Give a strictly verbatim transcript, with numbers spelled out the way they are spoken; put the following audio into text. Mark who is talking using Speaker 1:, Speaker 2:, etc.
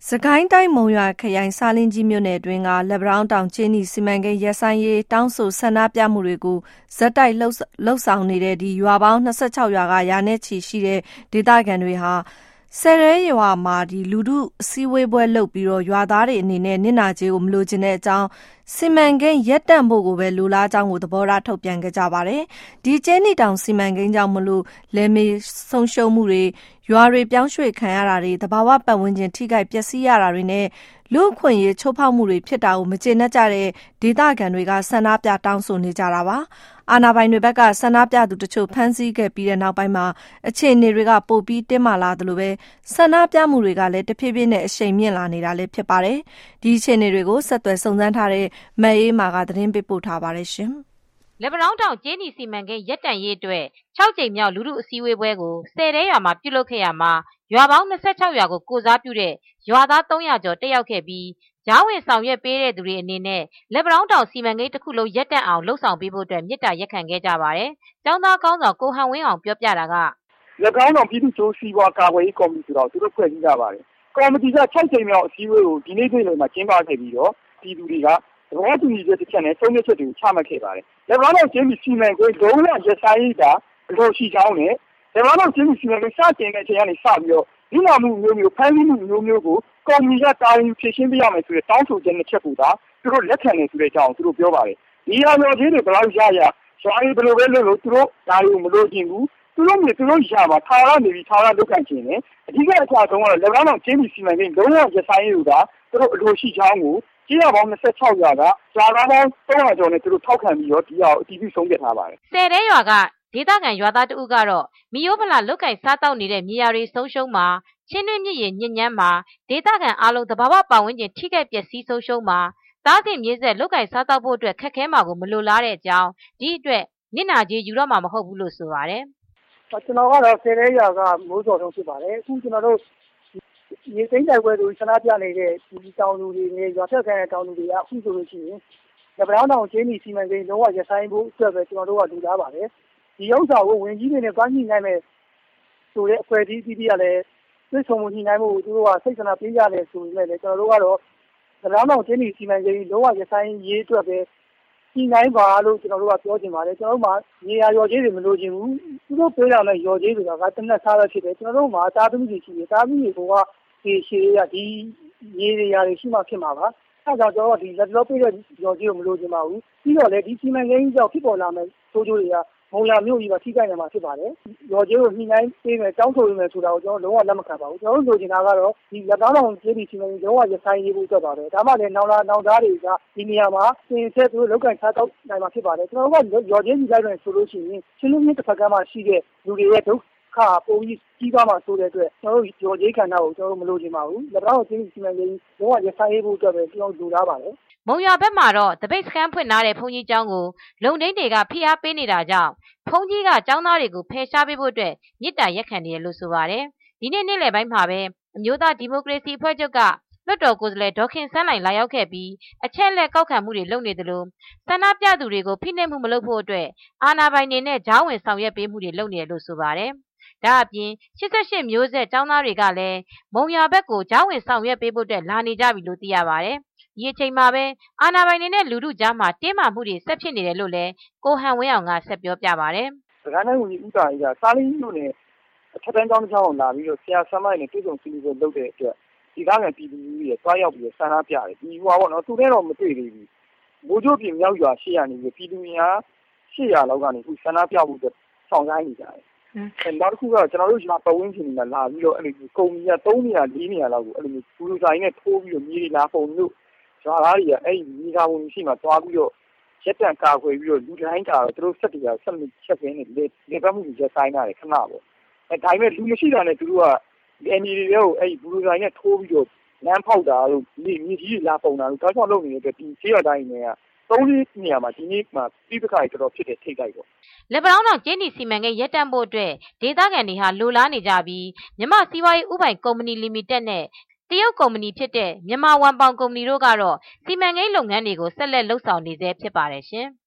Speaker 1: စကိုင်းတိုင်းမုံရွာခရိုင်စာလင်းကြီးမြို့နယ်အတွင်းကလက်ပံတောင်းတောင်ကျင်းနီစီမံကိန်းရပ်ဆိုင်းရေးတောင်းဆိုဆန္ဒပြမှုတွေကိုဇက်တိုက်လှုပ်လှုပ်ဆောင်နေတဲ့ဒီရွာပေါင်းနှစ်ဆယ့်ခြောက်ရွာကရာနဲ့ချီရှိတဲ့ဒေသခံတွေဟာဆယ်ရဲရွာမှာဒီလူထုအစည်းအဝေးပွဲလုပ်ပြီးတော့ရွာသားတွေအနေနဲ့နစ်နာကြေးကိုမလိုချင်တဲ့အကြောင်းစီမံကိန်းရပ်တန့်ဖို့ကိုပဲလိုလားကြောင်းကိုသဘောထားထုတ်ပြန်ခဲ့ကြပါတယ်။ဒီကျင်းနီတောင်စီမံကိန်းကြောင့်မလို့လယ်မေဆုံးရှုံးမှုတွေရွာတွေပြောင်းရွှေ့ခံရတာတွေတဘာဝပတ်ဝန်းကျင်ထိခိုက်ပျက်စီးရတာတွေနဲ့လူအခွင့်အရေးချိုးဖောက်မှုတွေဖြစ်တာကိုမကျေနပ်ကြတဲ့ဒေသခံတွေကဆန္ဒပြတောင်းဆိုနေကြတာပါ။အာဏာပိုင်တွေဘက်ကဆန္ဒပြသူတချို့ဖမ်းဆီးခဲ့ပြီးတဲ့နောက်ပိုင်းမှာအခြေအနေတွေကပိုပြီးတင်းမာလာသလိုပဲဆန္ဒပြမှုတွေကလည်းတဖြည်းဖြည်းနဲ့အရှိန်မြင့်လာနေတာလည်းဖြစ်ပါတယ်။ဒီအခြေအနေတွေကိုဆက်သွယ်စုံစမ်းထားတဲ့မအေးမာကသတင်းပေးပို့ထားပါတယ်ရှင်
Speaker 2: ။လက်ပံတောင်းတောင်ကျင်းနီစီမံကိန်းရပ်တန့်ရေးအတွက်ခြောက်ကြိမ်မြောက်လူထုအစည်းအဝေးပွဲကိုဆယ်တဲရွာမှာပြုလုပ်ခဲ့ရမှာရွာပေါင်းနှစ်ဆယ့်ခြောက်ရွာကိုကိုစားပြုတဲ့ရွာသားသုံးရာကျော်တက်ရောက်ခဲ့ပြီးကြားဝင်ဆောင်ရွက်ပေးတဲ့သူတွေအနေနဲ့လက်ပံတောင်းတောင်စီမံကိန်းတစ်ခုလုံးရပ်တန့်အောင်လှုပ်ဆောင်ပေးဖို့အတွက်မြစ်တာရက်ခံခဲ့ကြပါတယ်။ကျောင်းသားကောင်းဆောင်ကိုဟန်ဝင်းအောင်ပြောပြတာက
Speaker 3: လက်ပံတောင်းပြည်သူ့ကျိုးစီးပွားကာကွယ်ရေးကော်မတီဆိုတော့သူတို့ဖွဲ့စည်းကြပါတယ်။ကော်မတီကခြောက်ကြိမ်မြောက်အစည်းအဝေးကိုဒီနေ့နေ့လယ်မှာကျင်းပခဲ့ပြီးတော့ပြည်သူတွေကသဘောတူညီချက်တစ်ချက်နဲ့ဆုံးဖြတ်ချက်တွေကိုချမှတ်ခဲ့ပါတယ်။လက်ပံတောင်းကျင်းစီမံကိန်းလုံးဝရပ်ဆိုင်းရေးတာအလို့ရှိကြောင်းနဲ့လက်ပံတောင်းကျင်းစီမံကိန်းစတင်တဲ့အချိန်ကနေစပြီးတော့ဒီမှာမှုမျိုးမျိုးဖမ်းဆီးမှုမျိုးမျိုးကိုကော်မတီကတာဝန်ဖြည့်ရှင်းပေးရမယ်ဆိုတဲ့တောင်းဆိုချက်နဲ့ချက်ကိုသာသူတို့လက်ခံနေဆိုတဲ့အကြောင်းသူတို့ပြောပါတယ်။ဒီဟာရောချင်းတွေဘယ်လောက်ရရရွာတွေဘယ်လိုပဲလုပ်လို့သူတို့ဒါတွေကိုမလို့ကျင်ဘူးသူတို့မျိုးသူတို့ရပါထာဝရနေပြီးထာဝရလုပ်ခံခြင်းနဲ့အဓိကအချက်ဆုံးကတော့လက်ပံတောင်းကျင်းစီမံကိန်းလုံးဝရပ်ဆိုင်းရေးတာသူတို့အလို့ရှိကြောင်းကိုကျေးရွာပေါင်းနှစ်ဆယ့်ခြောက်ရွာကရွာသားပေါင်းသုံးရာကျော်နဲ့သူတို့ထောက်ခံပြီးတော့ဒီဟာကိုအတည်ပြုဆုံးဖြတ်ထားပါတယ်
Speaker 2: ။ဆယ်တဲရွာကဒေသခံရွာသားတဦးကတော့မီယိုးဖလာလုတ်ကင်စားတောက်နေတဲ့မြေယာတွေဆုံးရှုံးမှာချင်းတွင်းမြစ်ရေညစ်ညမ်းမှာဒေသခံအားလုံးသဘာဝပတ်ဝန်းကျင်ထိခိုက်ပျက်စီးဆုံးရှုံးမှာသားစဉ်မြေဆက်လုတ်ကင်စားတောက်ဖို့အတွက်ခက်ခဲမှာကိုမလိုလားတဲ့အကြောင်းဒီအတွက်နစ်နာကြေးယူတော့မှာမဟုတ်ဘူးလို့ဆိုပါတယ်
Speaker 3: ။ကျွန်တော်ကတော့ဆယ်တဲရွာကမိုးစော်ဆုံးဖြစ်ပါတယ်။အခုကျွန်တော်တို့ရေသိမ်းတိုက်ပွဲတွေဆန္ဒပြနေတဲ့ဒီတောင်သူတွေနဲ့ရွာထက်ခံတဲ့တောင်သူတွေကအခုဆိုလို့ရှိရင်လက်ပံတောင်းကျင်းနီစီမံကိန်းလုံးဝရဆိုင်ဖို့အတွက်ပဲကျွန်တော်တို့ကလူသားပါတယ်။ဒီဥစ္စာကိုဝင်ကြီးတွေနဲ့ပတ်ညှိနိုင်မယ်ဆိုတဲ့အဖွဲ့အစည်းကြီးတွေကလည်းသိဆုံမှုညှိနှိုင်းမှုသူတို့ကစိတ်ဆန္ဒပေးကြတယ်ဆိုပေမဲ့လည်းကျွန်တော်တို့ကတော့လက်ပံတောင်းကျင်းနီစီမံကိန်းလုံးဝရဆိုင်ရေးအတွက်ပဲညှိနှိုင်းပါလို့ကျွန်တော်တို့ကပြောချင်ပါတယ်ကျွန်တော်တို့မှာနေရာရော်ကြီးတွေမလိုချင်ဘူးသူတို့ပြောရမယ့်ရော်ကြီးတွေကတနက်စားရဖြစ်တယ်ကျွန်တော်တို့မှာတာသမီတွေရှိတယ်တာသမီတွေကဒီရှေးရဒီရေတွေရာတွေရှိမှဖြစ်မှာပါအဲဒါကြောင့်ကျွန်တော်ဒီလက်တော့ပြည့်တဲ့ရော်ကြီးကိုမလိုချင်ပါဘူးပြီးတော့လည်းဒီစီမံကိန်းကြောင့်ဖြစ်ပေါ်လာမယ့်ဆိုးကျိုးတွေကမုံလာမျိုးကြီးပါထိခိုက်နေမှာဖြစ်ပါတယ်ရော်ကြီးကိုညှိနှိုင်းပေးမယ်တောင်းဆိုပေးမယ်ဆိုတာကိုကျွန်တော်လုံးဝလက်မခံပါဘူးကျွန်တော်တို့လိုချင်တာကတော့ဒီလက်သားတော်ကျေးဒီစီမံကိန်းလုံးဝရဆိုင်ရေးဖို့အတွက်ပါပဲဒါမှလည်းနောင်လာနောင်သားတွေကဒီနေရာမှာသင်ဆက်သူလောက်ကန်ချတော့နိုင်မှာဖြစ်ပါတယ်ကျွန်တော်တို့ကရော်ကြီးကြီးလိုက်မယ်ဆိုလို့ရှိရင်ချင်းလူမျိုးတစ်ဖက်ကမှရှိတဲ့လူတွေရဲ့ဒုက္ခပုံကြီးကြီးသွားမှဆိုတဲ့အတွက်ကျွန်တော်တို့ရော်ကြီးခန္ဓာကိုကျွန်တော်တို့မလိုချင်ပါဘူးလက်သားတော်ကျေးဒီစီမံကိန်းလုံးဝရဆိုင်ရေးဖို့အတွက်ပဲကျွန်တော်တို့လိုလားပါတယ်
Speaker 2: မုံရွာဘက်မှာတော့တပိတ်စခန်းဖွင့်ထားတဲ့ဘုန်းကြီးကျောင်းကိုလုံဒိန်းတွေကဖိအားပေးနေတာကြောင့်ဘုန်းကြီးကကျောင်းသားတွေကိုဖယ်ရှားပေးဖို့အတွက်မြစ်တာရက်ခံနေရလို့ဆိုပါတယ်။ဒီနေ့နေ့လယ်ပိုင်းမှာပဲအမျိုးသားဒီမိုကရေစီအဖွဲ့ချုပ်ကလွှတ်တော်ကိုယ်စားလှယ်ဒေါခင်စန်းနိုင်လာရောက်ခဲ့ပြီးအချက်လက်ကောက်ခံမှုတွေလုပ်နေသလိုဆန္ဒပြသူတွေကိုဖိနှိပ်မှုမလုပ်ဖို့အတွက်အာဏာပိုင်တွေနဲ့ကြားဝင်ဆောင်ရွက်ပေးမှုတွေလုပ်နေတယ်လို့ဆိုပါတယ်။ဒါအပြင်ရှစ်ဆယ့်ရှစ်မျိုးဆက်ကျောင်းသားတွေကလည်းမုံရွာဘက်ကိုကြားဝင်ဆောင်ရွက်ပေးဖို့အတွက်လာနေကြပြီလို့သိရပါတယ်။ဒီအချိန်မှာပဲအာဏာပိုင်တွေနဲ့လူထုကြားမှာတင်းမာမှုတွေဆက်ဖြစ်နေတယ်လို့လည်းကိုဟန်ဝင်းအောင်ကဆက်ပြောပြပါတယ်
Speaker 3: ။စကားနိုင်ဝင်ဦးတာကြီးကစားလင်းမြို့နယ်အထက်တန်းကျောင်းတစ်ကျောင်းလာပြီးတော့ဆရာဆမိုင်းနဲ့ပြည်စုံစီလူတွေလုပ်တဲ့အတွက်ဒီကားကပြည်သူတွေတွားရောက်ပြီးဆန္ဒပြတယ်။ဒီဟိုပါတော့သူတွေတော့မတွေ့သေးဘူး။ဘိုးကျိုးပြင်မြောက်ရွာရှေ့ရနေပြီးပြည်သူများရှေ့ရလောက်ကနေခုဆန္ဒပြဖို့အတွက်ဆောင်ဆိုင်နေကြတယ်။အဲနောက်တစ်ခုကကျွန်တော်တို့ဒီမှာပဝင်းချင်နေတာလာပြီးတော့အဲ့လိုကုမ္ပဏီကသုံးနေရလေးနေရလောက်ကိုအဲ့လိုမျိုးဘူလူဆိုင်နဲ့ထိုးပြီးတော့မြေတွေလာပုံလို့ရွာသားတွေကအဲ့ဒီမိသားဝင်ရှိမှတွားပြီးတော့ရက်တန်ကာခွေပြီးတော့လူတိုင်းကတော့သူတို့ဆက်တရားဆက်ချက်ခင်းနေလေလေပတ်မှုတွေရက်ဆိုင်တာလေခဏပေါ့အဲဒါပေမဲ့လူမရှိတာနဲ့သူတို့ကအန်ဒီတွေကိုအဲ့ဒီဘူလူဆိုင်နဲ့ထိုးပြီးတော့လမ်းဖောက်တာလို့မြေမြေကြီးလာပုံတာလို့တောက်ချောက်လုပ်နေတဲ့အတွက်ဒီခြေရတိုင်းတွေကသုံးလေးနေရာမှာဒီနေ့မှာပြီးပခါကြီးတော်တော်ဖြစ်တဲ့ထိတ်တိုက်ပေါ့
Speaker 2: လက်ပံတောင်းကျင်းဒီစီမံကိန်းရပ်တန့်ဖို့အတွက်ဒေသခံတွေဟာလိုလားနေကြပြီးမြမစီးပွားရေးဥပိုင်ကုမ္ပဏီလီမိတက်နဲ့တရုတ်ကုမ္ပဏီဖြစ်တဲ့မြန်မာဝန်ပေါင်ကုမ္ပဏီတို့ကတော့စီမံကိန်းလုပ်ငန်းတွေကိုဆက်လက်လုပ်ဆောင်နေဆဲဖြစ်ပါတယ်ရှင်။